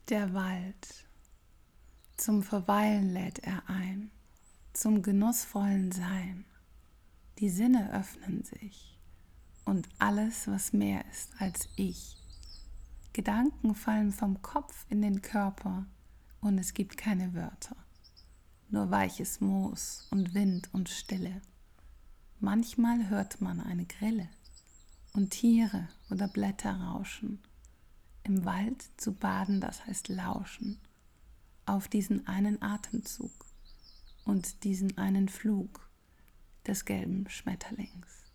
Der Wald. Zum Verweilen lädt er ein, zum genussvollen Sein. Die Sinne öffnen sich und alles, was mehr ist als ich. Gedanken fallen vom Kopf in den Körper und es gibt keine Wörter, nur weiches Moos und Wind und Stille. Manchmal hört man eine Grille und Tiere oder Blätter rauschen. Im Wald zu baden, das heißt lauschen, auf diesen einen Atemzug und diesen einen Flug des gelben Schmetterlings.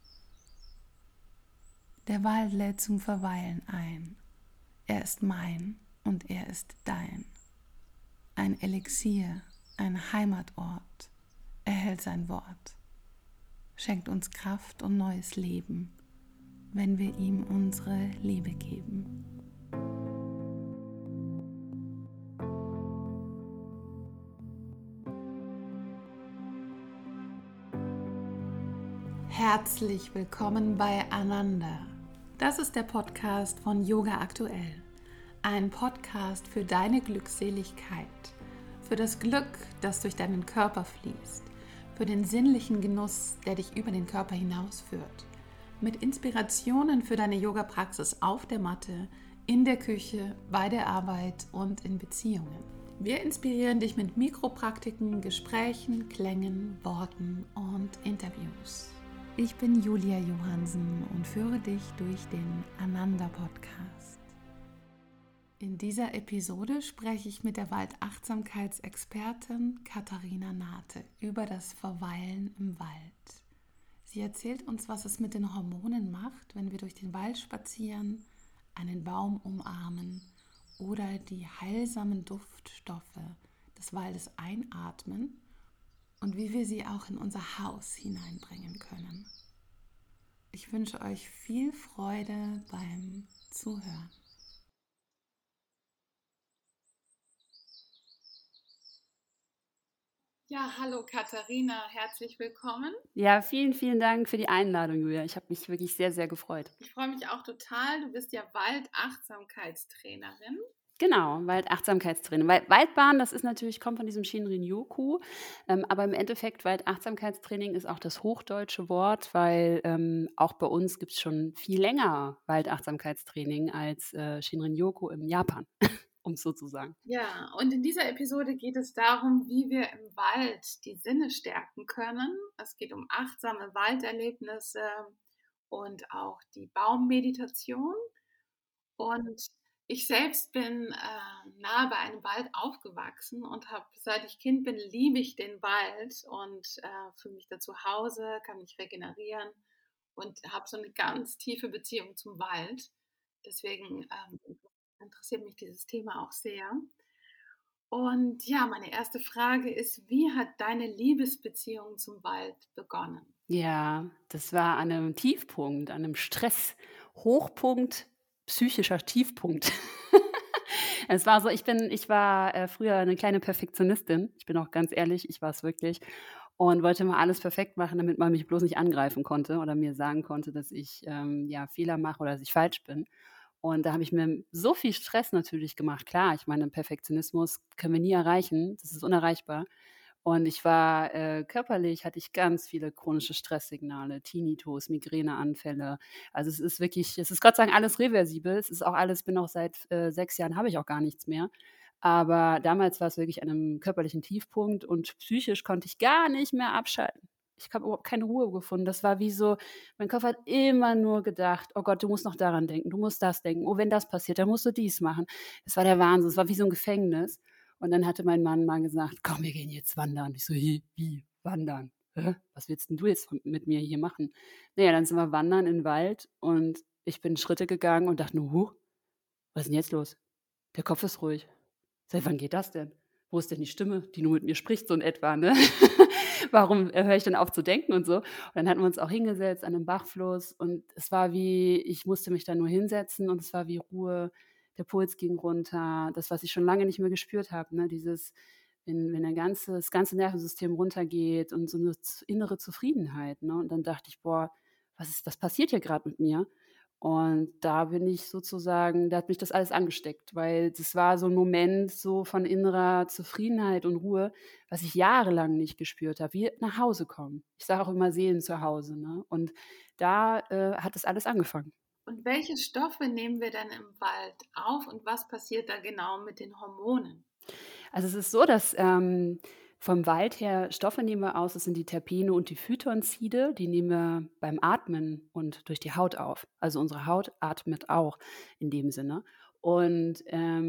Der Wald lädt zum Verweilen ein. Er ist mein und er ist dein. Ein Elixier, ein Heimatort. Er hält sein Wort, schenkt uns Kraft und neues Leben, wenn wir ihm unsere Liebe geben. Herzlich willkommen bei Ananda. Das ist der Podcast von Yoga Aktuell. Ein Podcast für deine Glückseligkeit, für das Glück, das durch deinen Körper fließt, für den sinnlichen Genuss, der dich über den Körper hinausführt, mit Inspirationen für deine Yoga-Praxis auf der Matte, in der Küche, bei der Arbeit und in Beziehungen. Wir inspirieren dich mit Mikropraktiken, Gesprächen, Klängen, Worten und Interviews. Ich bin Julia Johansen und führe dich durch den Ananda-Podcast. In dieser Episode spreche ich mit der Waldachtsamkeitsexpertin Katharina Nate über das Verweilen im Wald. Sie erzählt uns, was es mit den Hormonen macht, wenn wir durch den Wald spazieren, einen Baum umarmen oder die heilsamen Duftstoffe des Waldes einatmen und wie wir sie auch in unser Haus hineinbringen können. Ich wünsche euch viel Freude beim Zuhören. Ja, hallo Katharina, herzlich willkommen. Ja, vielen, vielen Dank für die Einladung, Julia. Ich habe mich wirklich sehr, sehr gefreut. Ich freue mich auch total. Du bist ja Waldachtsamkeitstrainerin. Genau, Waldachtsamkeitstraining. Waldbahn, das ist natürlich, kommt von diesem Shinrin-Yoku, aber im Endeffekt Waldachtsamkeitstraining ist auch das hochdeutsche Wort, weil auch bei uns gibt es schon viel länger Waldachtsamkeitstraining als Shinrin-Yoku in Japan, um es so zu sagen. Ja, und in dieser Episode geht es darum, wie wir im Wald die Sinne stärken können. Es geht um achtsame Walderlebnisse und auch die Baummeditation. Und ich selbst bin nahe bei einem Wald aufgewachsen und habe, seit ich Kind bin, liebe ich den Wald und fühle mich da zu Hause, kann mich regenerieren und habe so eine ganz tiefe Beziehung zum Wald. Deswegen interessiert mich dieses Thema auch sehr. Und ja, meine erste Frage ist, wie hat deine Liebesbeziehung zum Wald begonnen? Ja, das war an einem Tiefpunkt, an einem Stress-Hochpunkt, psychischer Tiefpunkt. Es war so, ich war, früher eine kleine Perfektionistin. Ich bin auch ganz ehrlich, ich war es wirklich und wollte immer alles perfekt machen, damit man mich bloß nicht angreifen konnte oder mir sagen konnte, dass ich, ja, Fehler mache oder dass ich falsch bin. Und da habe ich mir so viel Stress natürlich gemacht. Klar, ich meine, Perfektionismus können wir nie erreichen, das ist unerreichbar. Und ich war körperlich hatte ich ganz viele chronische Stresssignale, Tinnitus, Migräneanfälle. Also, es ist Gott sei Dank alles reversibel. Es ist auch alles bin auch seit 6 Jahren habe ich auch gar nichts mehr. Aber damals war es wirklich an 'nem körperlichen Tiefpunkt und psychisch konnte ich gar nicht mehr abschalten. Ich habe überhaupt keine Ruhe gefunden. Das war wie so mein Kopf hat immer nur gedacht: „Oh Gott, du musst noch daran denken, du musst das denken. Oh, wenn das passiert, dann musst du dies machen.“ Es war der Wahnsinn. Es war wie so 'n Gefängnis. Und dann hatte mein Mann mal gesagt: „Komm, wir gehen jetzt wandern.“ Ich so: Wie wandern? Hä? Was willst 'n du jetzt mit mir hier machen?“ Na ja, dann sind wir wandern in 'n Wald und ich bin Schritte gegangen und dachte nur: „Huch, was ist 'n jetzt los? Der Kopf ist ruhig. Seit wann geht das denn? Wo ist denn die Stimme, die nur mit mir spricht, so in etwa, ne? Warum höre ich denn auf zu denken und so?“ Und dann hatten wir uns auch hingesetzt an 'nem Bachfluss und es war wie ich musste mich da nur hinsetzen und es war wie Ruhe. Der Puls ging runter. Das, was ich schon lange nicht mehr gespürt habe, ne, dieses wenn das ganze Nervensystem runtergeht und so 'ne innere Zufriedenheit, ne? Und dann dachte ich: „Boah, was passiert hier grad mit mir?“ Und da bin ich sozusagen da hat mich das alles angesteckt, weil das war so 'n Moment so von innerer Zufriedenheit und Ruhe, was ich jahrelang nicht gespürt habe, wie nach Hause kommen. Ich sage auch immer Seelen zu Hause, ne? Und da, hat das alles angefangen. Und welche Stoffe nehmen wir dann im Wald auf und was passiert da genau mit den Hormonen? Also, es ist so, dass, vom Wald her Stoffe nehmen wir aus, das sind die Terpene und die Phytonzide, die nehmen wir beim Atmen und durch die Haut auf. Also, unsere Haut atmet auch in dem Sinne. Und,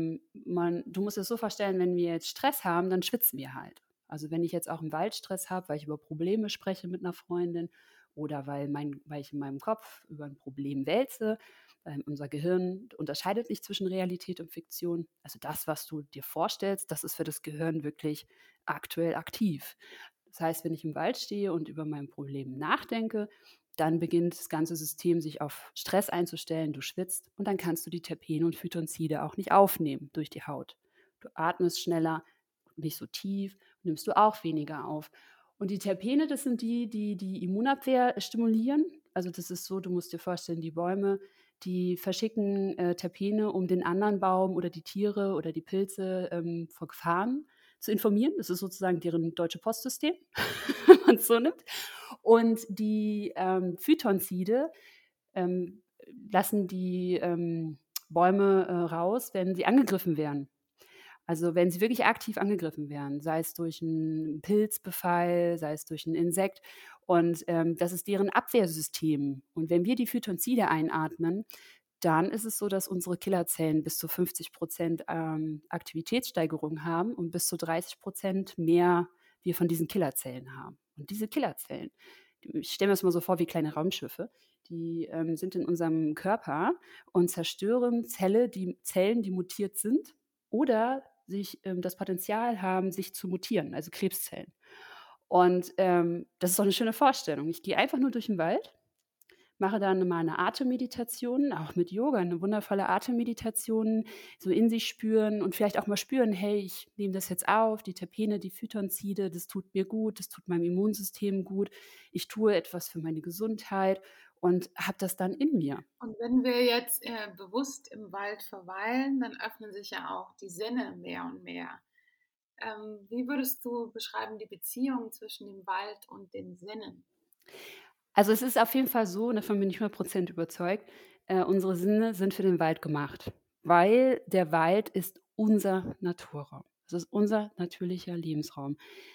man du musst es so vorstellen, wenn wir jetzt Stress haben, dann schwitzen wir halt. Also, wenn ich jetzt auch 'n Waldstress habe, weil ich über Probleme spreche mit einer Freundin oder weil ich in meinem Kopf über ein Problem wälze, unser Gehirn unterscheidet nicht zwischen Realität und Fiktion. Also das, was du dir vorstellst, das ist für das Gehirn wirklich aktuell aktiv. Das heißt, wenn ich im Wald stehe und über mein Problem nachdenke, dann beginnt das ganze System sich auf Stress einzustellen, du schwitzt und dann kannst du die Terpene und Phytonzide auch nicht aufnehmen durch die Haut. Du atmest schneller, nicht so tief, nimmst du auch weniger auf. Und die Terpene, das sind die Immunabwehr stimulieren. Also das ist so, du musst dir vorstellen, die Bäume, die verschicken, Terpene, um den anderen Baum oder die Tiere oder die Pilze, vor Gefahren zu informieren. Das ist sozusagen deren deutsche Postsystem, wenn man's so nimmt. Und die, Phytonzide, ähm, lassen die, Bäume, raus, wenn sie angegriffen werden. Also, wenn sie wirklich aktiv angegriffen werden, sei es durch 'n Pilzbefall, sei es durch 'n Insekt und, das ist deren Abwehrsystem. Und wenn wir die Phytonzide einatmen, dann ist es so, dass unsere Killerzellen bis zu 50 Aktivitätssteigerung haben und bis zu 30 mehr wir von diesen Killerzellen haben. Und diese Killerzellen, ich stelle mir das mal so vor wie kleine Raumschiffe, die, sind in unserem Körper und zerstören Zellen, die mutiert sind oder das Potenzial haben, sich zu mutieren, also Krebszellen. Und, das ist doch eine schöne Vorstellung. Ich gehe einfach nur durch den Wald, mache dann mal 'ne Atemmeditation, auch mit Yoga, 'ne wundervolle Atemmeditation, so in sich spüren und vielleicht auch mal spüren: „Hey, ich nehme das jetzt auf, die Terpene, die Phytonzide, das tut mir gut, das tut meinem Immunsystem gut. Ich tue etwas für meine Gesundheit“ und habe das dann in mir. Und wenn wir jetzt bewusst im Wald verweilen, dann öffnen sich ja auch die Sinne mehr und mehr. Wie würdest du beschreiben die Beziehung zwischen dem Wald und den Sinnen? Also, es ist auf jeden Fall so, und davon bin ich 100% überzeugt, unsere Sinne sind für den Wald gemacht, weil der Wald ist unser Naturraum. Es ist unser natürlicher Lebensraum.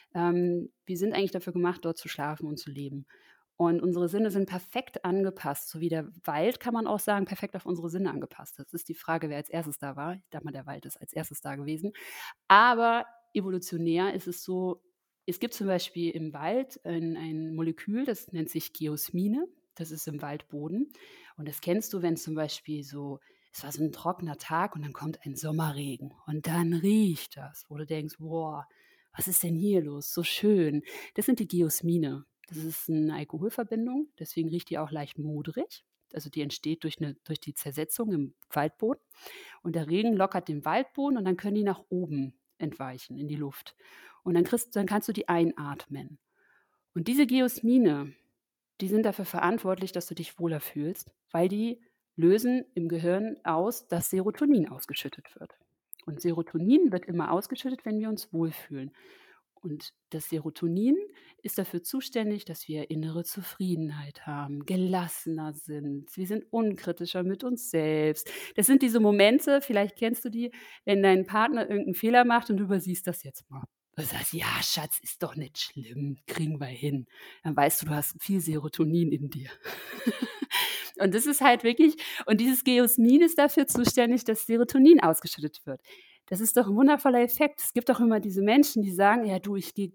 Wir sind eigentlich dafür gemacht, dort zu schlafen und zu leben. Und unsere Sinne sind perfekt angepasst, so wie der Wald, kann man auch sagen, perfekt auf unsere Sinne angepasst. Das ist die Frage, wer als Erstes da war. Ich denke mal, der Wald ist als Erstes da gewesen. Aber evolutionär ist es so, es gibt zum Beispiel im Wald ein Molekül, das nennt sich Geosmine. Das ist im Waldboden. Und das kennst du, wenn zum Beispiel so, es war so ein trockener Tag und dann kommt ein Sommerregen und dann riecht das, wo du denkst: „Boah, was ist denn hier los? So schön.“ Das sind die Geosmine. Das ist eine Alkoholverbindung, deswegen riecht die auch leicht modrig. Also, die entsteht durch die Zersetzung im Waldboden. Und der Regen lockert den Waldboden und dann können die nach oben entweichen in die Luft. Und dann kannst du die einatmen. Und diese Geosmine, die sind dafür verantwortlich, dass du dich wohler fühlst, weil die lösen im Gehirn aus, dass Serotonin ausgeschüttet wird. Und Serotonin wird immer ausgeschüttet, wenn wir uns wohlfühlen. Und das Serotonin ist dafür zuständig, dass wir innere Zufriedenheit haben, gelassener sind. Wir sind unkritischer mit uns selbst. Das sind diese Momente, vielleicht kennst du die, wenn dein Partner irgendeinen Fehler macht und du übersiehst das jetzt mal. Du sagst: „Ja, Schatz, ist doch nicht schlimm, kriegen wir hin.“ Dann weißt du, du hast viel Serotonin in dir. Und das ist halt wirklich, und dieses Geosmin ist dafür zuständig, dass Serotonin ausgeschüttet wird. Das ist doch 'n wundervoller Effekt. Es gibt auch immer diese Menschen, die sagen: „Ja, du, ich gehe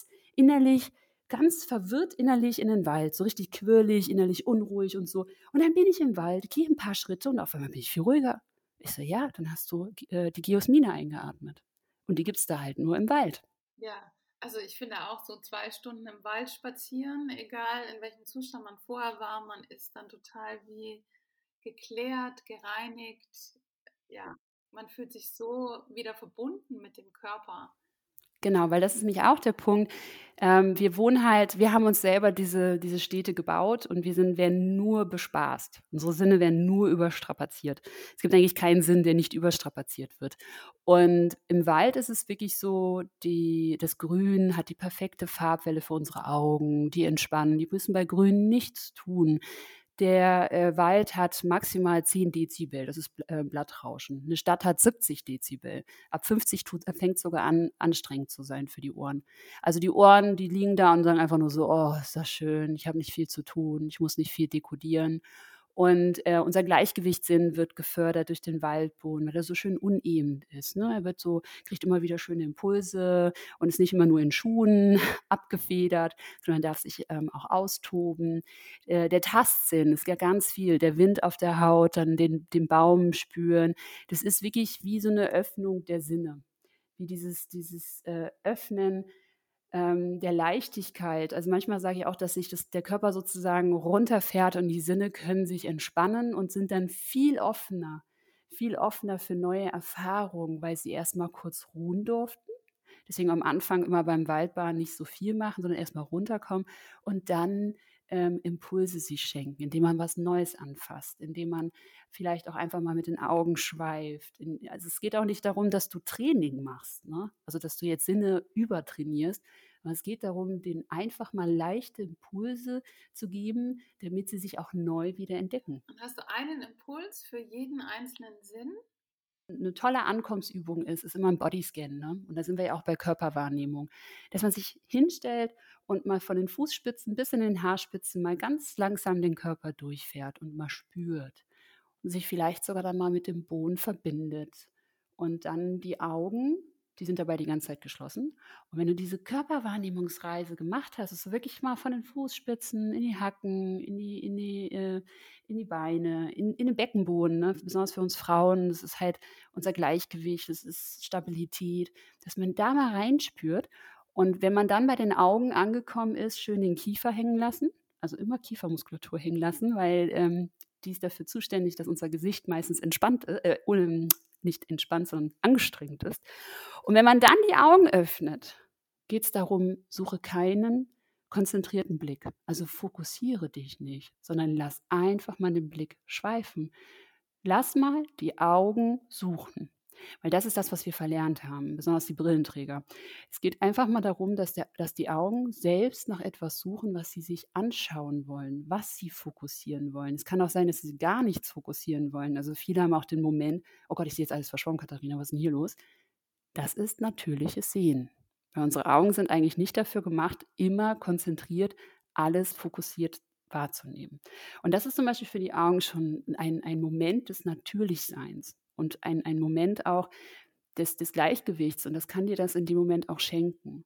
ganz verwirrt innerlich in den Wald, so richtig quirlig, innerlich unruhig und so. Und dann bin ich im Wald, gehe 'n paar Schritte und auf einmal bin ich viel ruhiger.“ Ich so: „Ja, dann hast du die Geosmine eingeatmet.“ Und die gibt's da halt nur im Wald. Ja, also ich finde auch so 2 Stunden im Wald spazieren, egal in welchem Zustand man vorher war, man ist dann total wie geklärt, gereinigt. Ja, man fühlt sich so wieder verbunden mit dem Körper. Genau, weil das ist nämlich auch der Punkt. Wir haben uns selber diese Städte gebaut und werden nur bespaßt. Unsere Sinne werden nur überstrapaziert. Es gibt eigentlich keinen Sinn, der nicht überstrapaziert wird. Und im Wald ist es wirklich so, das Grün hat die perfekte Farbwelle für unsere Augen, die entspannen, die müssen bei Grün nichts tun. Der, Wald hat maximal 10 Dezibel, das ist Blattrauschen. Eine Stadt hat 70 Dezibel. Ab 50 fängt sogar an, anstrengend zu sein für die Ohren. Also die Ohren, die liegen da und sagen einfach nur so: „Oh, ist das schön, ich habe nicht viel zu tun, ich muss nicht viel dekodieren.“ Und, unser Gleichgewichtssinn wird gefördert durch den Waldboden, weil er so schön uneben ist, ne? Kriegt immer wieder schöne Impulse und ist nicht immer nur in Schuhen abgefedert, sondern darf sich, auch austoben. Der Tastsinn ist ja ganz viel, der Wind auf der Haut, dann den Baum spüren. Das ist wirklich wie so eine Öffnung der Sinne, wie dieses Öffnen, der Leichtigkeit. Also, manchmal sage ich auch, dass sich der Körper sozusagen runterfährt und die Sinne können sich entspannen und sind dann viel offener für neue Erfahrungen, weil sie erst mal kurz ruhen durften. Deswegen am Anfang immer beim Waldbaden nicht so viel machen, sondern erst mal runterkommen und dann, Impulse sich schenken, indem man was Neues anfasst, indem man vielleicht auch einfach mal mit den Augen schweift. Also, es geht auch nicht darum, dass du Training machst, ne? Also, dass du jetzt Sinne übertrainierst, sondern es geht darum, denen einfach mal leichte Impulse zu geben, damit sie sich auch neu wieder entdecken. Und hast du einen Impuls für jeden einzelnen Sinn? 'Ne tolle Ankommensübung ist immer 'n Bodyscan, ne? Und da sind wir ja auch bei Körperwahrnehmung. Dass man sich hinstellt und mal von den Fußspitzen bis in den Haarspitzen mal ganz langsam den Körper durchfährt und mal spürt und sich vielleicht sogar dann mal mit dem Boden verbindet. Und dann die Augen, die sind dabei die ganze Zeit geschlossen. Und wenn du diese Körperwahrnehmungsreise gemacht hast, dass du wirklich mal von den Fußspitzen in die Hacken, in die Beine, in den Beckenboden, ne? Besonders für uns Frauen, das ist halt unser Gleichgewicht, das ist Stabilität, dass man da mal reinspürt. Und wenn man dann bei den Augen angekommen ist, schön den Kiefer hängen lassen, also immer Kiefermuskulatur hängen lassen, weil, die ist dafür zuständig, dass unser Gesicht meistens nicht entspannt, sondern angestrengt ist. Und wenn man dann die Augen öffnet, geht es darum, suche keinen konzentrierten Blick. Also fokussiere dich nicht, sondern lass einfach mal den Blick schweifen. Lass mal die Augen suchen, weil das ist das, was wir verlernt haben, besonders die Brillenträger. Es geht einfach mal darum, dass die Augen selbst nach etwas suchen, was sie sich anschauen wollen, was sie fokussieren wollen. Es kann auch sein, dass sie gar nichts fokussieren wollen. Also viele haben auch den Moment: „Oh Gott, ich sehe jetzt alles verschwommen, Katharina, was ist 'n hier los?“ Das ist natürliches Sehen. Weil unsere Augen sind eigentlich nicht dafür gemacht, immer konzentriert alles fokussiert wahrzunehmen. Und das ist zum Beispiel für die Augen schon ein Moment des Natürlichseins und ein Moment auch des Gleichgewichts, und das kann dir das in dem Moment auch schenken.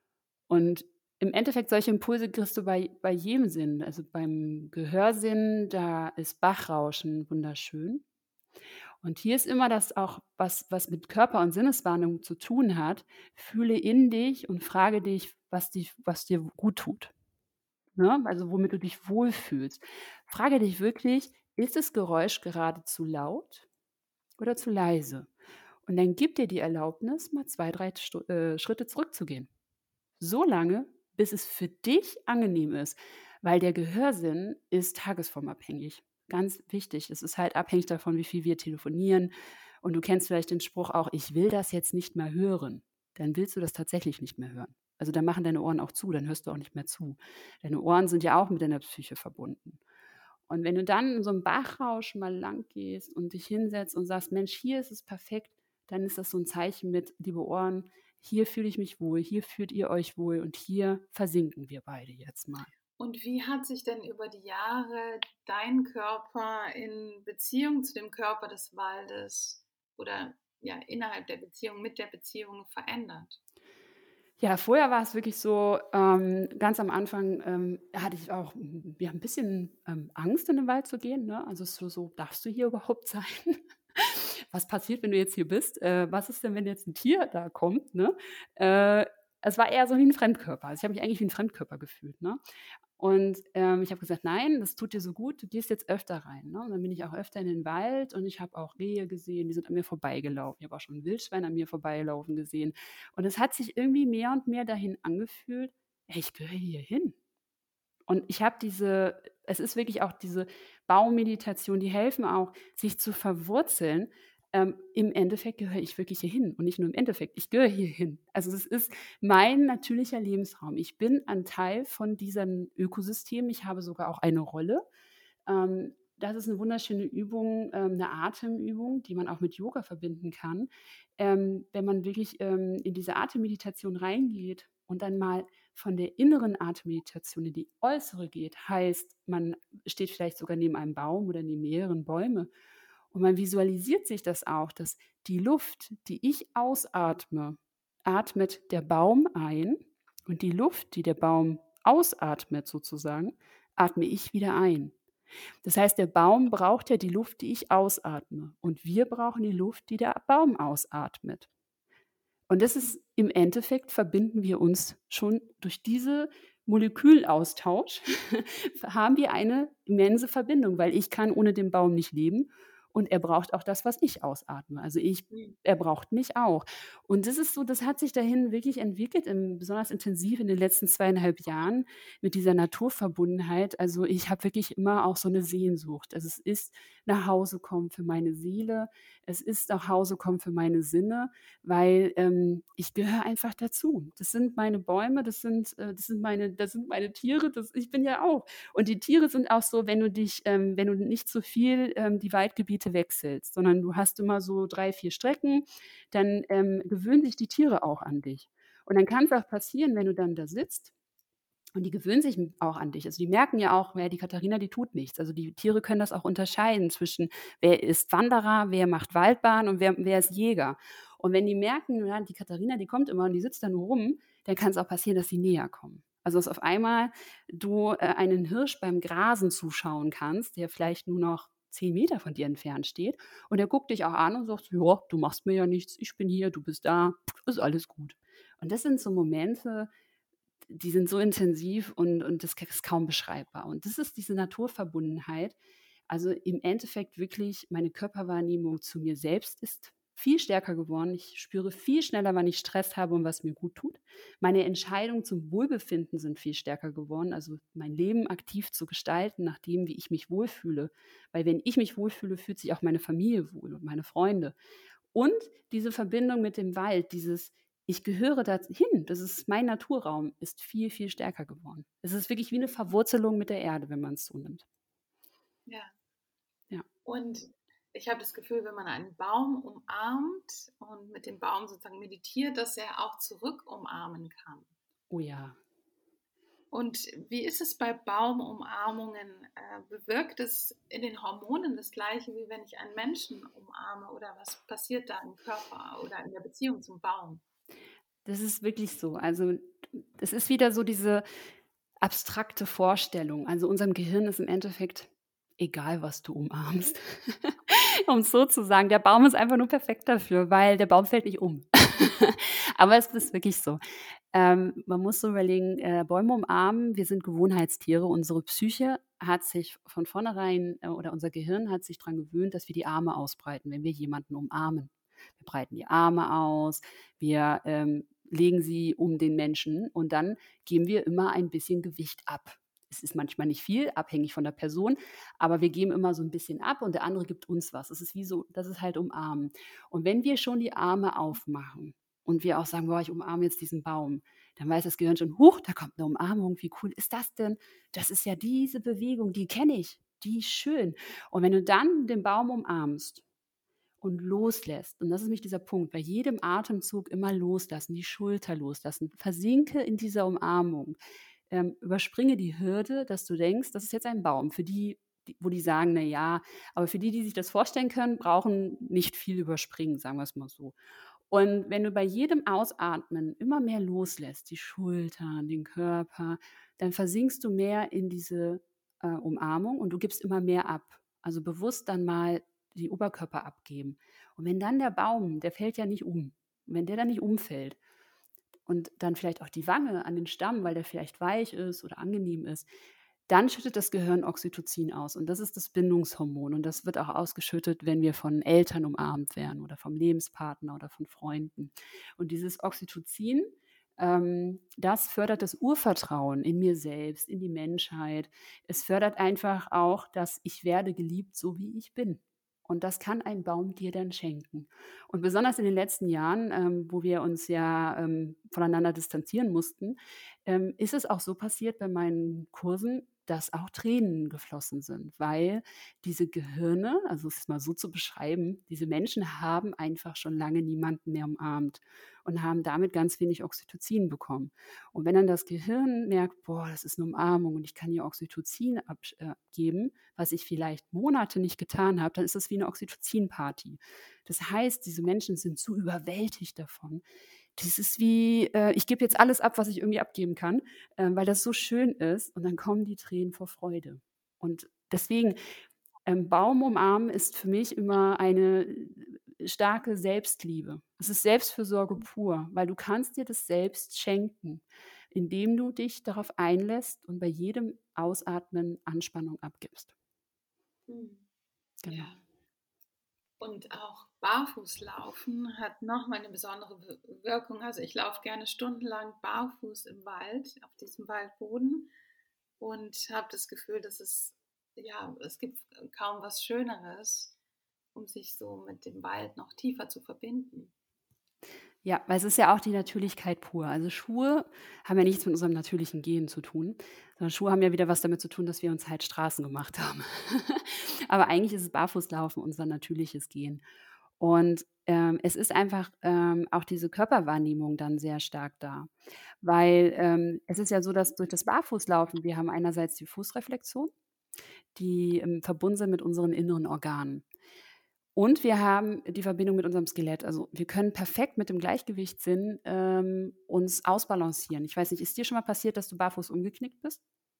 Und im Endeffekt solche Impulse kriegst du bei jedem Sinn. Also, beim Gehörsinn, da ist Bachrauschen wunderschön. Und hier ist immer das auch, was mit Körper und Sinneswahrnehmung zu tun hat. Fühle in dich und frage dich, was dir gut tut, ne? Also, womit du dich wohlfühlst. Frage dich wirklich: „Ist das Geräusch gerade zu laut oder zu leise?“ Und dann gib dir die Erlaubnis, mal 2, 3 Schritte zurückzugehen. So lange, bis es für dich angenehm ist, weil der Gehörsinn ist tagesformabhängig. Ganz wichtig. Es ist halt abhängig davon, wie viel wir telefonieren. Und du kennst vielleicht den Spruch auch: „Ich will das jetzt nicht mehr hören.“ Dann willst du das tatsächlich nicht mehr hören. Also, dann machen deine Ohren auch zu, dann hörst du auch nicht mehr zu. Deine Ohren sind ja auch mit deiner Psyche verbunden. Und wenn du dann in so 'nem Bachrauschen mal lang gehst und dich hinsetzt und sagst: „Mensch, hier ist es perfekt“, dann ist das so 'n Zeichen mit: „Liebe Ohren, hier fühle ich mich wohl, hier fühlt ihr euch wohl und hier versinken wir beide jetzt mal.“ Und wie hat sich denn über die Jahre dein Körper in Beziehung zu dem Körper des Waldes oder ja, innerhalb der Beziehung, mit der Beziehung verändert? Ja, vorher war es wirklich so, ganz am Anfang, hatte ich auch, ja, 'n bisschen, Angst, in den Wald zu gehen, ne? Also, so: „Darfst du hier überhaupt sein? Was passiert, wenn du jetzt hier bist? Was ist denn, wenn jetzt 'n Tier da kommt“, ne? Äh, Es war eher so wie ein Fremdkörper. Also, ich habe mich eigentlich wie ein Fremdkörper gefühlt, ne? Und, ich habe gesagt: „Nein, das tut dir so gut, du gehst jetzt öfter rein“, ne? Und dann bin ich auch öfter in den Wald und ich habe auch Rehe gesehen, die sind an mir vorbeigelaufen. Ich habe auch schon 'n Wildschwein an mir vorbeilaufen gesehen. Und es hat sich irgendwie mehr und mehr dahin angefühlt: „Ey, ich gehöre hier hin.“ Und ich habe diese es ist wirklich auch diese Baummeditation, die helfen auch, sich zu verwurzeln. Im Endeffekt gehöre ich wirklich hier hin und nicht nur im Endeffekt, ich gehöre hier hin. Also, es ist mein natürlicher Lebensraum. Ich bin ein Teil von diesem Ökosystem. Ich habe sogar auch eine Rolle. Das ist eine wunderschöne Übung, 'ne Atemübung, die man auch mit Yoga verbinden kann. Wenn man wirklich, in diese Atemmeditation reingeht und dann mal von der inneren Atemmeditation in die äußere geht, heißt, man steht vielleicht sogar neben einem Baum oder neben mehreren Bäume und man visualisiert sich das auch, dass die Luft, die ich ausatme, atmet der Baum ein und die Luft, die der Baum ausatmet sozusagen, atme ich wieder ein. Das heißt, der Baum braucht ja die Luft, die ich ausatme und wir brauchen die Luft, die der Baum ausatmet. Und das ist im Endeffekt verbinden wir uns schon durch diese Molekülaustausch haben wir eine immense Verbindung, weil ich kann ohne den Baum nicht leben und er braucht auch das, was ich ausatme. Also, Mhm. er braucht mich auch. Und das ist so das hat sich dahin wirklich entwickelt, besonders intensiv in den letzten 2,5 Jahren mit dieser Naturverbundenheit. Also, ich habe wirklich immer auch so eine Sehnsucht. Also, es ist nach Hause kommen für meine Seele, es ist nach Hause kommen für meine Sinne, weil, ich gehöre einfach dazu. Das sind meine Bäume, das sind meine Tiere, ich bin ja auch. Und die Tiere sind auch so, wenn du nicht so viel, die Waldgebiete wechselst, sondern du hast immer so 3, 4 Strecken, dann, gewöhnen sich die Tiere auch an dich. Und dann kann es auch passieren, wenn du dann da sitzt und die gewöhnen sich auch an dich. Also, die merken ja auch: „Ja, die Katharina, die tut nichts.“ Also, die Tiere können das auch unterscheiden zwischen, wer ist Wanderer, wer macht Waldbahn und wer ist Jäger. Und wenn die merken, ja, die Katharina, die kommt immer und die sitzt da nur rum, dann kann es auch passieren, dass sie näher kommen. Also, dass auf einmal du, einen Hirsch beim Grasen zuschauen kannst, der vielleicht nur noch 10 Meter von dir entfernt steht und der guckt dich auch an und sagt: „Ja, du machst mir ja nichts, ich bin hier, du bist da, ist alles gut.“ Und das sind so Momente, die sind so intensiv und das ist kaum beschreibbar. Und das ist diese Naturverbundenheit. Also, im Endeffekt wirklich meine Körperwahrnehmung zu mir selbst ist viel stärker geworden. Ich spüre viel schneller, wann ich Stress habe und was mir gut tut. Meine Entscheidungen zum Wohlbefinden sind viel stärker geworden, also mein Leben aktiv zu gestalten nach dem, wie ich mich wohlfühle. Weil wenn ich mich wohlfühle, fühlt sich auch meine Familie wohl und meine Freunde. Und diese Verbindung mit dem Wald, dieses ich gehöre dahin, das ist mein Naturraum, ist viel, viel stärker geworden. Es ist wirklich wie 'ne Verwurzelung mit der Erde, wenn man's so nimmt. Ja. Ja. Und ich habe das Gefühl, wenn man einen Baum umarmt und mit dem Baum sozusagen meditiert, dass er auch zurück umarmen kann. Oh ja. Und wie ist es bei Baumumarmungen? Bewirkt es in den Hormonen das Gleiche, wie wenn ich einen Menschen umarme? Oder was passiert da im Körper oder in der Beziehung zum Baum? Das ist wirklich so. Also, das ist wieder so diese abstrakte Vorstellung. Also, unserem Gehirn ist im Endeffekt egal, was du umarmst. Um's so zu sagen. Der Baum ist einfach nur perfekt dafür, weil der Baum fällt nicht um. Aber es ist wirklich so. Man muss so überlegen, Bäume umarmen, wir sind Gewohnheitstiere. Unsere Psyche hat sich von vornherein oder unser Gehirn hat sich dran gewöhnt, dass wir die Arme ausbreiten, wenn wir jemanden umarmen. Wir breiten die Arme aus, wir, legen sie um den Menschen und dann geben wir immer ein bisschen Gewicht ab. Es ist manchmal nicht viel, abhängig von der Person, aber wir geben immer so ein bisschen ab und der andere gibt uns was. Es ist wie so das ist halt Umarmen. Und wenn wir schon die Arme aufmachen und wir auch sagen: „Boah, ich umarme jetzt diesen Baum“, dann weiß das Gehirn schon: „Huch, da kommt eine Umarmung, wie cool ist das denn? Das ist ja diese Bewegung, die kenne ich, die ist schön.“ Und wenn du dann den Baum umarmst und loslässt, und das ist nämlich dieser Punkt, bei jedem Atemzug immer loslassen, die Schulter loslassen, versinke in dieser Umarmung, überspringe die Hürde, dass du denkst, das ist jetzt ein Baum. Für die, wo die sagen, na ja, aber für die, die sich das vorstellen können, brauchen nicht viel überspringen, sagen wir es mal so. Und wenn du bei jedem Ausatmen immer mehr loslässt, die Schultern, den Körper, dann versinkst du mehr in diese Umarmung und du gibst immer mehr ab. Also bewusst dann mal die Oberkörper abgeben. Und wenn dann der Baum, der fällt ja nicht um, wenn der dann nicht umfällt, und dann vielleicht auch die Wange an den Stamm, weil der vielleicht weich ist oder angenehm ist, dann schüttet das Gehirn Oxytocin aus. Und das ist das Bindungshormon. Und das wird auch ausgeschüttet, wenn wir von Eltern umarmt werden oder vom Lebenspartner oder von Freunden. Und dieses Oxytocin, das fördert das Urvertrauen in mir selbst, in die Menschheit. Es fördert einfach auch, dass ich werde geliebt, so wie ich bin. Und das kann ein Baum dir dann schenken. Und besonders in den letzten Jahren, wo wir uns ja voneinander distanzieren mussten, ist es auch so passiert bei meinen Kursen, dass auch Tränen geflossen sind, weil diese Gehirne, also es ist mal so zu beschreiben, diese Menschen haben einfach schon lange niemanden mehr umarmt und haben damit ganz wenig Oxytocin bekommen. Und wenn dann das Gehirn merkt, boah, das ist eine Umarmung und ich kann hier Oxytocin abgeben, was ich vielleicht Monate nicht getan habe, dann ist das wie eine Oxytocin-Party. Das heißt, diese Menschen sind so überwältigt davon. Das ist wie, ich gebe jetzt alles ab, was ich irgendwie abgeben kann, weil das so schön ist und dann kommen die Tränen vor Freude. Und deswegen, Baum umarmen ist für mich immer eine starke Selbstliebe. Es ist Selbstfürsorge pur, weil du kannst dir das selbst schenken, indem du dich darauf einlässt und bei jedem Ausatmen Anspannung abgibst. Mhm. Genau. Ja. Und auch Barfußlaufen hat nochmal eine besondere Wirkung. Also ich laufe gerne stundenlang barfuß im Wald, auf diesem Waldboden und habe das Gefühl, dass es gibt kaum was Schöneres, um sich so mit dem Wald noch tiefer zu verbinden. Ja, weil es ist ja auch die Natürlichkeit pur. Also Schuhe haben ja nichts mit unserem natürlichen Gehen zu tun, sondern Schuhe haben ja wieder was damit zu tun, dass wir uns halt Straßen gemacht haben. Aber eigentlich ist es Barfußlaufen unser natürliches Gehen. Und es ist einfach auch diese Körperwahrnehmung dann sehr stark da. Weil es ist ja so, dass durch das Barfußlaufen, wir haben einerseits die Fußreflexion, die verbunden sind mit unseren inneren Organen. Und wir haben die Verbindung mit unserem Skelett. Also wir können perfekt mit dem Gleichgewichtssinn uns ausbalancieren. Ich weiß nicht, ist dir schon mal passiert, dass du barfuß umgeknickt bist?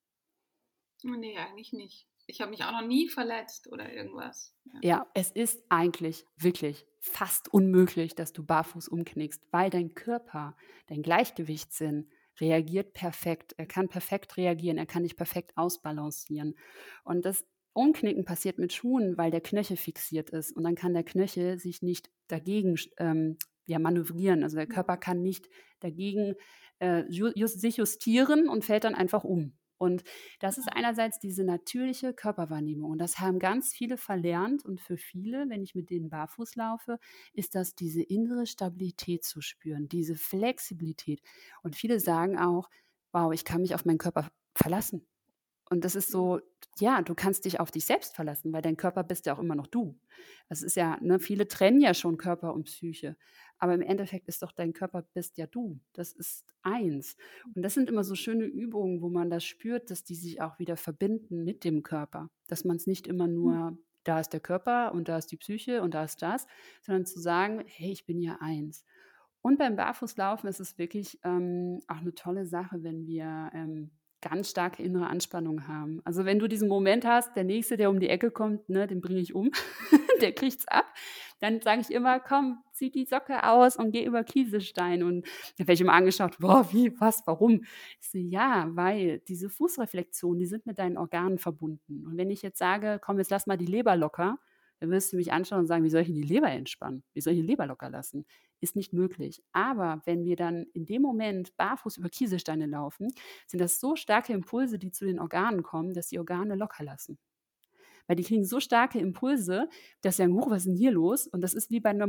Nee, eigentlich nicht. Ich habe mich auch noch nie verletzt oder irgendwas. Ja. Ja, es ist eigentlich wirklich fast unmöglich, dass du barfuß umknickst, weil dein Körper, dein Gleichgewichtssinn reagiert perfekt. Er kann perfekt reagieren, er kann dich perfekt ausbalancieren. Und das Umknicken passiert mit Schuhen, weil der Knöchel fixiert ist. Und dann kann der Knöchel sich nicht dagegen ja, manövrieren. Also der Körper kann nicht dagegen sich justieren und fällt dann einfach um. Und das ist einerseits diese natürliche Körperwahrnehmung und das haben ganz viele verlernt und für viele, wenn ich mit denen barfuß laufe, ist das diese innere Stabilität zu spüren, diese Flexibilität. Und viele sagen auch, wow, ich kann mich auf meinen Körper verlassen. Und das ist so, ja, du kannst dich auf dich selbst verlassen, weil dein Körper bist ja auch immer noch du. Das ist ja, ne, viele trennen ja schon Körper und Psyche. Aber im Endeffekt ist doch dein Körper bist ja du. Das ist eins. Und das sind immer so schöne Übungen, wo man das spürt, dass die sich auch wieder verbinden mit dem Körper. Dass man es nicht immer nur, da ist der Körper und da ist die Psyche und da ist das, sondern zu sagen, hey, ich bin ja eins. Und beim Barfußlaufen ist es wirklich auch eine tolle Sache, wenn wir ganz starke innere Anspannung haben. Also wenn du diesen Moment hast, der Nächste, der um die Ecke kommt, ne, den bringe ich um, der kriegt's ab, dann sage ich immer, komm, zieh die Socke aus und geh über Kieselstein. Und dann werde ich immer angeschaut, boah, wie, was, warum? Ich so, ja, weil diese Fußreflexionen, die sind mit deinen Organen verbunden. Und wenn ich jetzt sage, komm, jetzt lass mal die Leber locker, dann wirst du mich anschauen und sagen, wie soll ich denn die Leber entspannen? Wie soll ich die Leber locker lassen? Ist nicht möglich. Aber wenn wir dann in dem Moment barfuß über Kieselsteine laufen, sind das so starke Impulse, die zu den Organen kommen, dass die Organe locker lassen. Weil die kriegen so starke Impulse, dass sie sagen, was ist denn hier los? Und das ist wie bei einer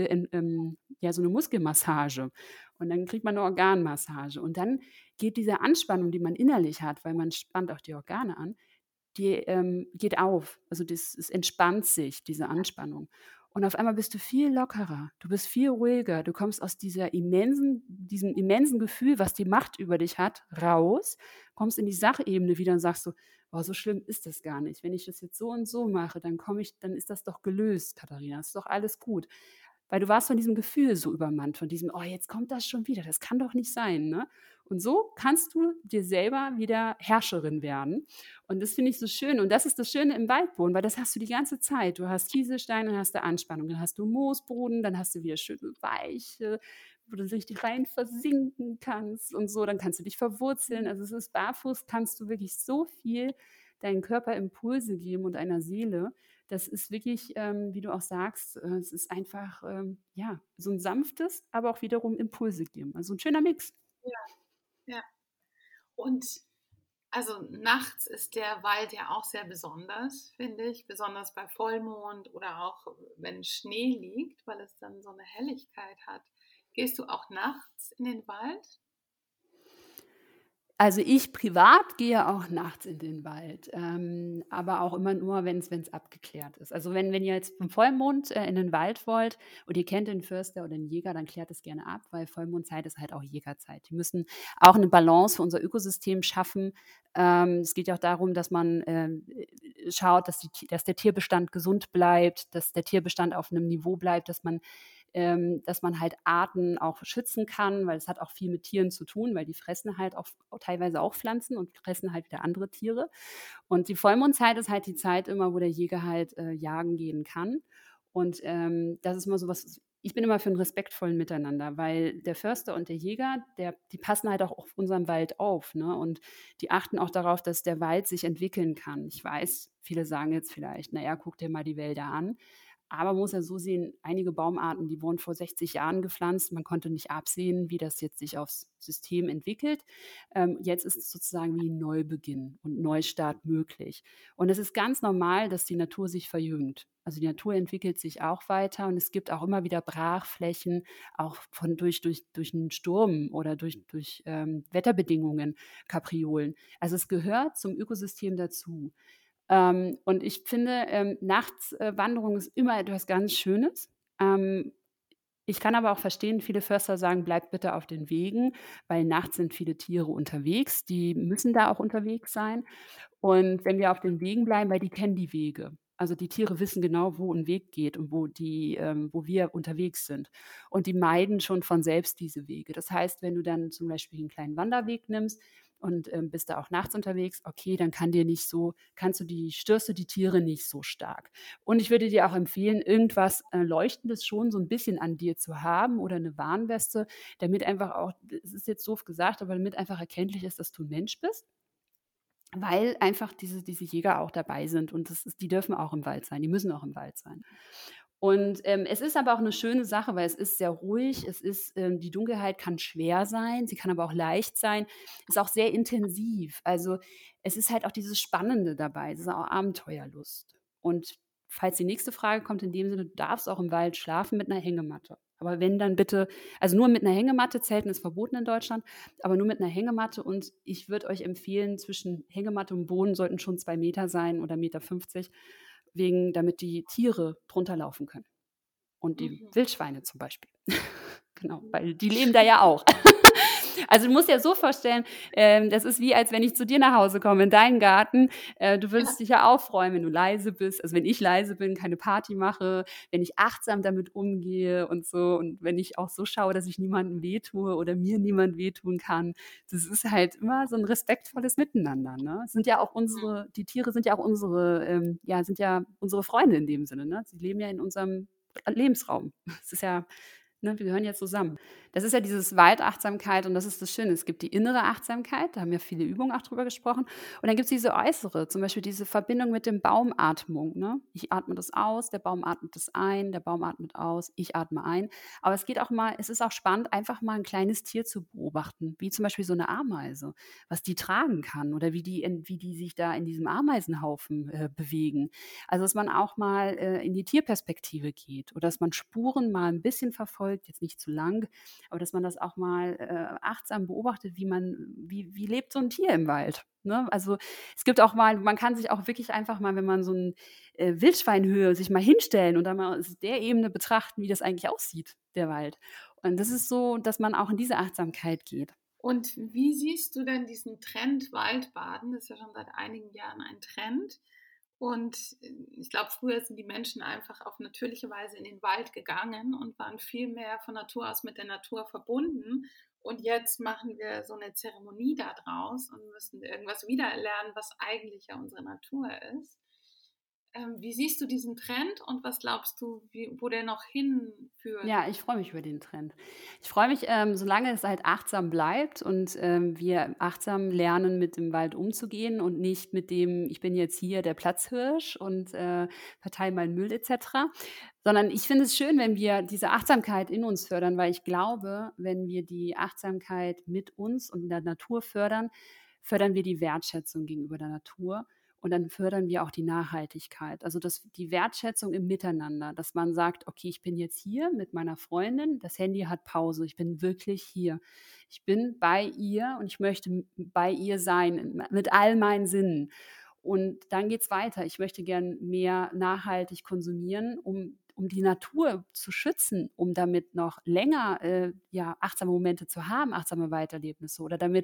ja, so eine Muskelmassage. Und dann kriegt man eine Organmassage. Und dann geht diese Anspannung, die man innerlich hat, weil man spannt auch die Organe an, die geht auf. Also es entspannt sich, diese Anspannung. Und auf einmal bist du viel lockerer, du bist viel ruhiger, du kommst aus diesem immensen Gefühl, was die Macht über dich hat, raus, kommst in die Sachebene wieder und sagst so, oh, so schlimm ist das gar nicht. Wenn ich das jetzt so und so mache, dann ist das doch gelöst, Katharina, ist doch alles gut. Weil du warst von diesem Gefühl so übermannt, von diesem, oh, jetzt kommt das schon wieder, das kann doch nicht sein, ne? Und so kannst du dir selber wieder Herrscherin werden. Und das finde ich so schön. Und das ist das Schöne im Waldboden, weil das hast du die ganze Zeit. Du hast Kieselsteine, dann hast du Anspannung, dann hast du Moosboden, dann hast du wieder schöne weiche wo du richtig rein versinken kannst und so. Dann kannst du dich verwurzeln. Also es ist barfuß, kannst du wirklich so viel deinem Körper Impulse geben und einer Seele. Das ist wirklich, wie du auch sagst, es ist einfach, ja, so ein sanftes, aber auch wiederum Impulse geben. Also ein schöner Mix. Ja, ja. Und also nachts ist der Wald ja auch sehr besonders, finde ich, besonders bei Vollmond oder auch wenn Schnee liegt, weil es dann so eine Helligkeit hat. Gehst du auch nachts in den Wald? Also ich privat gehe auch nachts in den Wald, aber auch immer nur, wenn es abgeklärt ist. Also wenn ihr jetzt beim Vollmond in den Wald wollt und ihr kennt den Förster oder den Jäger, dann klärt es gerne ab, weil Vollmondzeit ist halt auch Jägerzeit. Die müssen auch eine Balance für unser Ökosystem schaffen. Es geht ja auch darum, dass man schaut, dass der Tierbestand gesund bleibt, dass der Tierbestand auf einem Niveau bleibt, dass man halt Arten auch schützen kann, weil es hat auch viel mit Tieren zu tun, weil die fressen halt auch teilweise auch Pflanzen und fressen halt wieder andere Tiere. Und die Vollmondzeit ist halt die Zeit immer, wo der Jäger halt jagen gehen kann. Und das ist immer so was, ich bin immer für einen respektvollen Miteinander, weil der Förster und der Jäger, die passen halt auch auf unserem Wald auf, ne? Und die achten auch darauf, dass der Wald sich entwickeln kann. Ich weiß, viele sagen jetzt vielleicht, naja, guck dir mal die Wälder an. Aber man muss ja so sehen, einige Baumarten, die wurden vor 60 Jahren gepflanzt. Man konnte nicht absehen, wie das jetzt sich aufs System entwickelt. Jetzt ist es sozusagen wie ein Neubeginn und Neustart möglich. Und es ist ganz normal, dass die Natur sich verjüngt. Also die Natur entwickelt sich auch weiter und es gibt auch immer wieder Brachflächen, auch durch einen Sturm oder durch Wetterbedingungen, Kapriolen. Also es gehört zum Ökosystem dazu. Und ich finde, Nachtswanderung ist immer etwas ganz Schönes. Ähm, Ich kann aber auch verstehen, viele Förster sagen: „Bleibt bitte auf den Wegen“, weil nachts sind viele Tiere unterwegs. Die müssen da auch unterwegs sein. Und wenn wir auf den Wegen bleiben, weil die kennen die Wege. Also, die Tiere wissen genau, wo ein Weg geht und wo wir unterwegs sind. Und die meiden schon von selbst diese Wege. Das heißt, wenn du dann zum Beispiel einen kleinen Wanderweg nimmst und, bist da auch nachts unterwegs, okay, dann störst du die Tiere nicht so stark. Und ich würde dir auch empfehlen, irgendwas, Leuchtendes schon so ein bisschen an dir zu haben oder eine Warnweste, damit einfach auch, es ist jetzt doof gesagt, aber damit einfach erkenntlich ist, dass du 'n Mensch bist. Weil einfach diese Jäger auch dabei sind und die dürfen auch im Wald sein, die müssen auch im Wald sein. Und, es ist aber auch eine schöne Sache, weil es ist sehr ruhig, die Dunkelheit kann schwer sein, sie kann aber auch leicht sein, ist auch sehr intensiv. Also, es ist halt auch dieses Spannende dabei, es ist auch Abenteuerlust. Und falls die nächste Frage kommt, in dem Sinne, du darfst auch im Wald schlafen mit einer Hängematte. Aber wenn, dann bitte, also nur mit einer Hängematte, Zelten ist verboten in Deutschland, aber nur mit einer Hängematte, und ich würde euch empfehlen, zwischen Hängematte und Boden sollten schon 2 Meter sein oder 1,50 Meter, damit die Tiere drunter laufen können und die Mhm. Wildschweine zum Beispiel. Genau, weil die leben da ja auch. Also, du musst dir das so vorstellen, das ist wie, als wenn ich zu dir nach Hause komme in deinen Garten. Du Ja. würdest dich ja auch freuen, wenn du leise bist. Also, wenn ich leise bin, keine Party mache, wenn ich achtsam damit umgehe und so, und wenn ich auch so schaue, dass ich niemandem wehtue oder mir niemand wehtun kann. Das ist halt immer so ein respektvolles Miteinander, ne? Es sind ja auch die Tiere sind ja auch sind ja unsere Freunde in dem Sinne, ne? Sie leben ja in unserem Lebensraum. Es ist ja, ne, wir gehören ja zusammen. Das ist ja dieses Waldachtsamkeit, und das ist das Schöne. Es gibt die innere Achtsamkeit, da haben ja viele Übungen auch drüber gesprochen. Und dann gibt es diese äußere, zum Beispiel diese Verbindung mit dem Baumatmung. Ne? Ich atme das aus, der Baum atmet das ein, der Baum atmet aus, ich atme ein. Aber es ist auch spannend, einfach mal ein kleines Tier zu beobachten, wie zum Beispiel so eine Ameise, was die tragen kann oder wie die sich da in diesem Ameisenhaufen bewegen. Also, dass man auch mal in die Tierperspektive geht oder dass man Spuren mal ein bisschen verfolgt, jetzt nicht zu lang, aber dass man das auch mal achtsam beobachtet, wie lebt so ein Tier im Wald. Ne? Also es gibt auch mal, man kann sich auch wirklich einfach mal, wenn man so ein Wildschweinhöhe sich mal hinstellen und dann mal aus der Ebene betrachten, wie das eigentlich aussieht, der Wald. Und das ist so, dass man auch in diese Achtsamkeit geht. Und wie siehst du denn diesen Trend Waldbaden? Das ist ja schon seit einigen Jahren ein Trend. Und ich glaube, früher sind die Menschen einfach auf natürliche Weise in den Wald gegangen und waren viel mehr von Natur aus mit der Natur verbunden. Und jetzt machen wir so eine Zeremonie da draus und müssen irgendwas wiedererlernen, was eigentlich ja unsere Natur ist. Wie siehst du diesen Trend und was glaubst du, wo der noch hinführt? Ja, ich freue mich über den Trend. Ich freue mich, solange es halt achtsam bleibt und, wir achtsam lernen, mit dem Wald umzugehen und nicht mit dem: „Ich bin jetzt hier der Platzhirsch und, verteile meinen Müll" et cetera. Sondern ich finde es schön, wenn wir diese Achtsamkeit in uns fördern, weil ich glaube, wenn wir die Achtsamkeit mit uns und in der Natur fördern, fördern wir die Wertschätzung gegenüber der Natur und dann fördern wir auch die Nachhaltigkeit. Also, die Wertschätzung im Miteinander, dass man sagt: „Okay, ich bin jetzt hier mit meiner Freundin, das Handy hat Pause. Ich bin wirklich hier. Ich bin bei ihr und ich möchte bei ihr sein mit all meinen Sinnen." Und dann geht's weiter. Ich möchte gern mehr nachhaltig konsumieren, um die Natur zu schützen, um damit noch länger, ja, achtsame Momente zu haben, achtsame Walderlebnisse oder damit,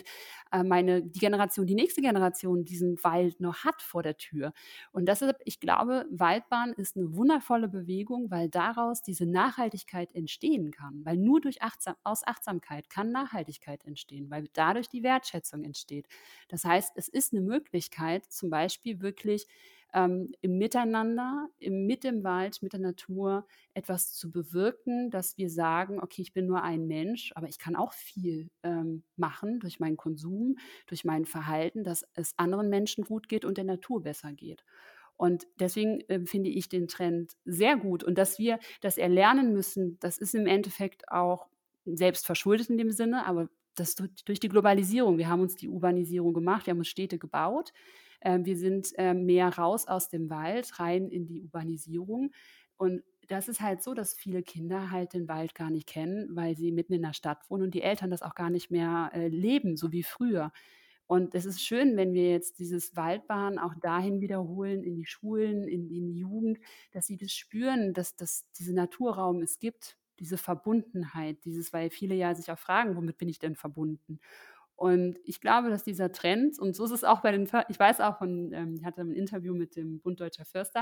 die nächste Generation diesen Wald noch hat vor der Tür. Und deshalb, ich glaube, Waldbahn ist eine wundervolle Bewegung, weil daraus diese Nachhaltigkeit entstehen kann. Weil nur aus Achtsamkeit kann Nachhaltigkeit entstehen, weil dadurch die Wertschätzung entsteht. Das heißt, es ist eine Möglichkeit, zum Beispiel wirklich, im Miteinander, mit dem Wald, mit der Natur etwas zu bewirken, dass wir sagen: „Okay, ich bin nur ein Mensch, aber ich kann auch viel, machen durch meinen Konsum, durch mein Verhalten, dass es anderen Menschen gut geht und der Natur besser geht." Und deswegen, finde ich den Trend sehr gut und dass wir das erlernen müssen, das ist im Endeffekt auch selbst verschuldet in dem Sinne, aber das durch die Globalisierung. Wir haben uns die Urbanisierung gemacht, wir haben uns Städte gebaut. Wir sind, mehr raus aus dem Wald, rein in die Urbanisierung. Und das ist halt so, dass viele Kinder halt den Wald gar nicht kennen, weil sie mitten in der Stadt wohnen und die Eltern das auch gar nicht mehr, leben, so wie früher. Und es ist schön, wenn wir jetzt dieses Waldbaden auch dahin wiederholen, in die Schulen, in die Jugend, dass sie das spüren, dass diese Naturraum es gibt, diese Verbundenheit, weil viele ja sich auch fragen: „Womit bin ich denn verbunden?" Und ich glaube, dass dieser Trend und so ist es auch bei den För ich weiß auch ich hatte ein Interview mit dem Bund Deutscher Förster.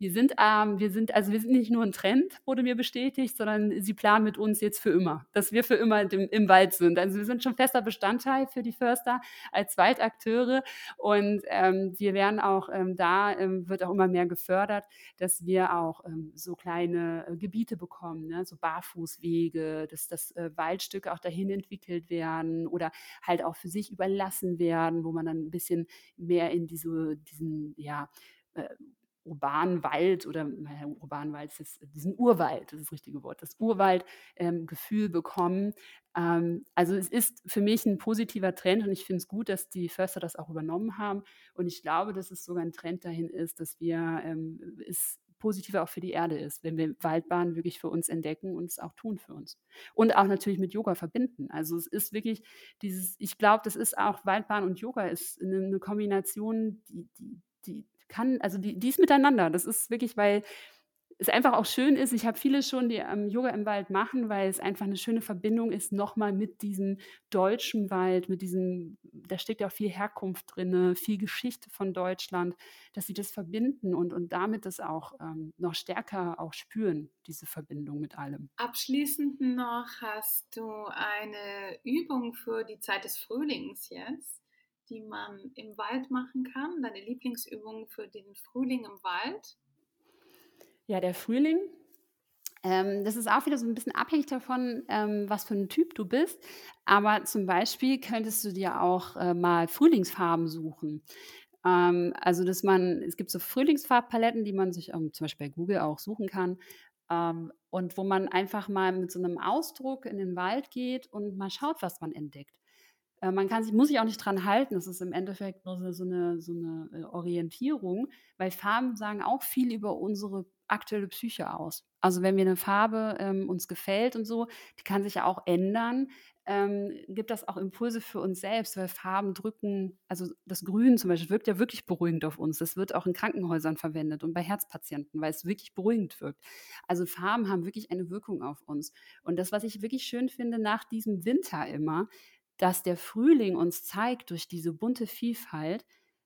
Wir sind nicht nur ein Trend, wurde mir bestätigt, sondern sie planen mit uns jetzt für immer, dass wir für immer im Wald sind. Also, wir sind schon fester Bestandteil für die Förster als Waldakteure und, wir werden auch, wird auch immer mehr gefördert, dass wir auch, so kleine, Gebiete bekommen, ne, so Barfußwege, dass Waldstücke auch dahin entwickelt werden oder halt auch für sich überlassen werden, wo man dann ein bisschen mehr in diesen, ja, äh, urbanen Wald oder na ja, urbanen Wald ist jetzt diesen Urwald, das ist das richtige Wort, das Urwald Gefühl bekommen. Also, es ist für mich ein positiver Trend und ich finde es gut, dass die Förster das auch übernommen haben. Und ich glaube, dass es sogar ein Trend dahin ist, dass es positiver auch für die Erde ist, wenn wir Waldbahnen wirklich für uns entdecken und es auch tun für uns. Und auch natürlich mit Yoga verbinden. Also, es ist wirklich ich glaube, das ist auch Waldbahn und Yoga ist eine Kombination, die kann also, die ist miteinander. Das ist wirklich, weil es einfach auch schön ist. Ich habe viele schon, die, Yoga im Wald machen, weil es einfach eine schöne Verbindung ist, noch mal mit diesem deutschen Wald, mit diesem da steckt ja auch viel Herkunft drinne, viel Geschichte von Deutschland, dass sie das verbinden und damit das auch, noch stärker auch spüren, diese Verbindung mit allem. Abschließend noch, hast du eine Übung für die Zeit des Frühlings jetzt, die man im Wald machen kann? Deine Lieblingsübung für den Frühling im Wald? Ja, der Frühling, das ist auch wieder so ein bisschen abhängig davon, was für ein Typ du bist. Aber zum Beispiel könntest du dir auch, mal Frühlingsfarben suchen. Also, es gibt so Frühlingsfarbpaletten, die man sich, zum Beispiel bei Google auch suchen kann, und wo man einfach mal mit so einem Ausdruck in den Wald geht und mal schaut, was man entdeckt. Muss sich auch nicht dran halten. Das ist im Endeffekt nur so 'ne Orientierung, weil Farben sagen auch viel über unsere aktuelle Psyche aus. Also, wenn wir eine Farbe, uns gefällt und so, die kann sich ja auch ändern, gibt das auch Impulse für uns selbst, weil Farben drücken also, das Grün zum Beispiel wirkt ja wirklich beruhigend auf uns. Das wird auch in Krankenhäusern verwendet und bei Herzpatienten, weil es wirklich beruhigend wirkt. Also, Farben haben wirklich eine Wirkung auf uns. Und das, was ich wirklich schön finde nach diesem Winter immer, dass der Frühling uns zeigt durch diese bunte Vielfalt,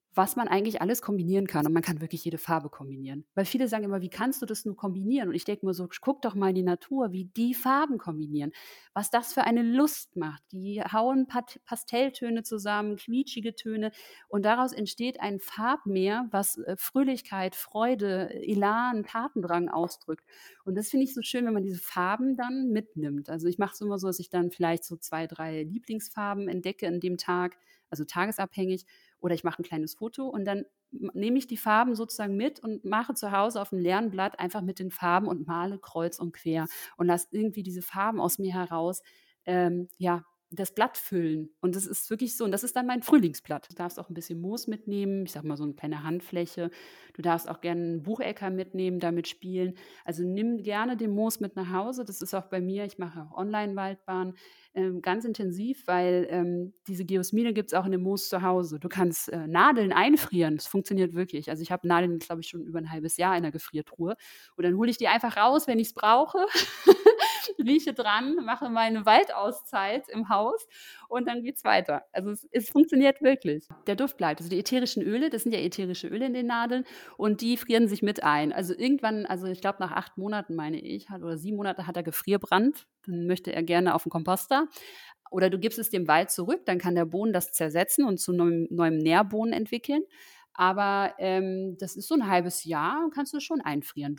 was man eigentlich alles kombinieren kann. Und man kann wirklich jede Farbe kombinieren. Weil viele sagen immer, wie kannst du das nur kombinieren? Und ich denke mir so, guck doch mal in die Natur, wie die Farben kombinieren. Was das für eine Lust macht. Die hauen Pastelltöne zusammen, quietschige Töne. Und daraus entsteht ein Farbmeer, was Fröhlichkeit, Freude, Elan, Tatendrang ausdrückt. Und das finde ich so schön, wenn man diese Farben dann mitnimmt. Also ich mache es immer so, dass ich dann vielleicht so 2, 3 Lieblingsfarben entdecke in dem Tag, also tagesabhängig. Oder ich mache ein kleines Foto und dann nehme ich die Farben sozusagen mit und mache zu Hause auf 'm leeren Blatt einfach mit den Farben und male kreuz und quer und lasse irgendwie diese Farben aus mir heraus, ja, das Blatt füllen. Und das ist wirklich so und das ist dann mein Frühlingsblatt. Du darfst auch ein bisschen Moos mitnehmen, ich sage mal, so eine kleine Handfläche. Du darfst auch gerne 'n Bucheckern mitnehmen, damit spielen. Also, nimm gerne den Moos mit nach Hause. Das ist auch bei mir ich mache auch Online-Waldbahn, ganz intensiv, weil, diese Geosmine gibt es auch in dem Moos zu Hause. Du kannst, Nadeln einfrieren. Das funktioniert wirklich. Also, ich habe Nadeln, glaube ich, schon über ein halbes Jahr in der Gefriertruhe und dann hole ich die einfach raus, wenn ich es brauche, rieche dran, mache meine Waldauszeit im Haus und dann geht's weiter. Also, es funktioniert wirklich. Der Duft bleibt. Also, die ätherischen Öle, das sind ja ätherische Öle in den Nadeln und die frieren sich mit ein. Also, irgendwann also, ich glaube, nach 8 Monaten, meine ich, hat oder 7 Monate hat er Gefrierbrand. Dann möchte er gerne auf 'n Komposter. Oder du gibst es dem Wald zurück, dann kann der Boden das zersetzen und zu neuem Nährboden entwickeln. Aber, das ist so ein halbes Jahr und kannst du schon einfrieren.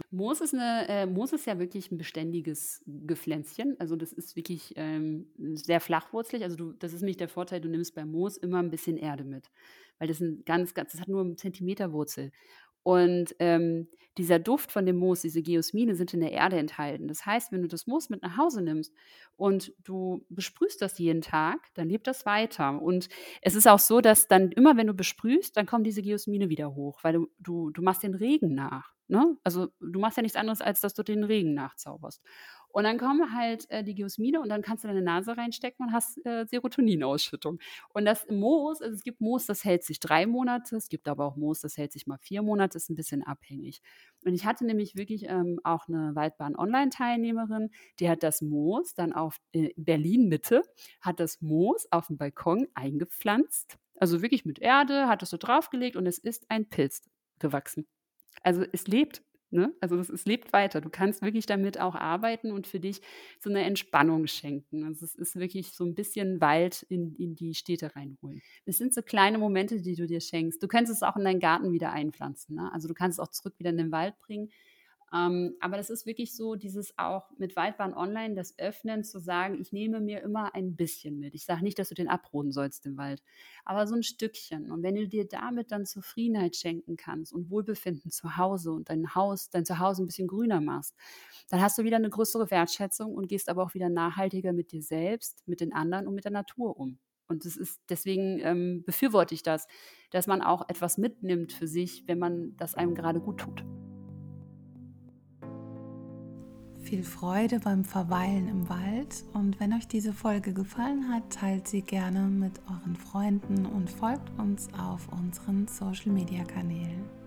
Moos ist ja wirklich ein beständiges Gepflänzchen. Also, das ist wirklich, sehr flachwurzelig. Also, das ist nämlich der Vorteil, du nimmst bei Moos immer ein bisschen Erde mit, weil das hat nur 'n Zentimeter Wurzel. Und, dieser Duft von dem Moos, diese Geosmine sind in der Erde enthalten. Das heißt, wenn du das Moos mit nach Hause nimmst und du besprühst das jeden Tag, dann lebt das weiter. Und es ist auch so, dass dann immer, wenn du besprühst, dann kommen diese Geosmine wieder hoch, weil du machst den Regen nach, ne? Also, du machst ja nichts anderes, als dass du den Regen nachzauberst. Und dann kommen halt, die Geosmine und dann kannst du deine Nase reinstecken und hast, Serotoninausschüttung. Und das Moos also, es gibt Moos, das hält sich 3 Monate, es gibt aber auch Moos, das hält sich mal 4 Monate, ist 'n bisschen abhängig. Und ich hatte nämlich wirklich, auch 'ne Waldbahn-Online-Teilnehmerin, die hat das Moos dann auf Berlin Mitte hat das Moos aufm Balkon eingepflanzt, also wirklich mit Erde, hat das so draufgelegt und es ist ein Pilz gewachsen. Also, es lebt, ne? Also, es lebt weiter. Du kannst wirklich damit auch arbeiten und für dich so 'ne Entspannung schenken. Also, es ist wirklich so 'n bisschen Wald in die Städte reinholen. Es sind so kleine Momente, die du dir schenkst. Du könntest es auch in deinen Garten wieder einpflanzen, ne? Also, du kannst es auch zurück wieder in den Wald bringen. Aber das ist wirklich so dieses auch mit Waldbahn Online, das Öffnen, zu sagen: „Ich nehme mir immer ein bisschen mit.“ Ich sage nicht, dass du den abroden sollst, den Wald, aber so ein Stückchen. Und wenn du dir damit dann Zufriedenheit schenken kannst und Wohlbefinden zu Hause und dein Zuhause ein bisschen grüner machst, dann hast du wieder eine größere Wertschätzung und gehst aber auch wieder nachhaltiger mit dir selbst, mit den anderen und mit der Natur um. Und das ist deswegen, befürworte ich das, dass man auch etwas mitnimmt für sich, wenn man das einem gerade gut tut. Viel Freude beim Verweilen im Wald und wenn euch diese Folge gefallen hat, teilt sie gerne mit euren Freunden und folgt uns auf unseren Social-Media-Kanälen.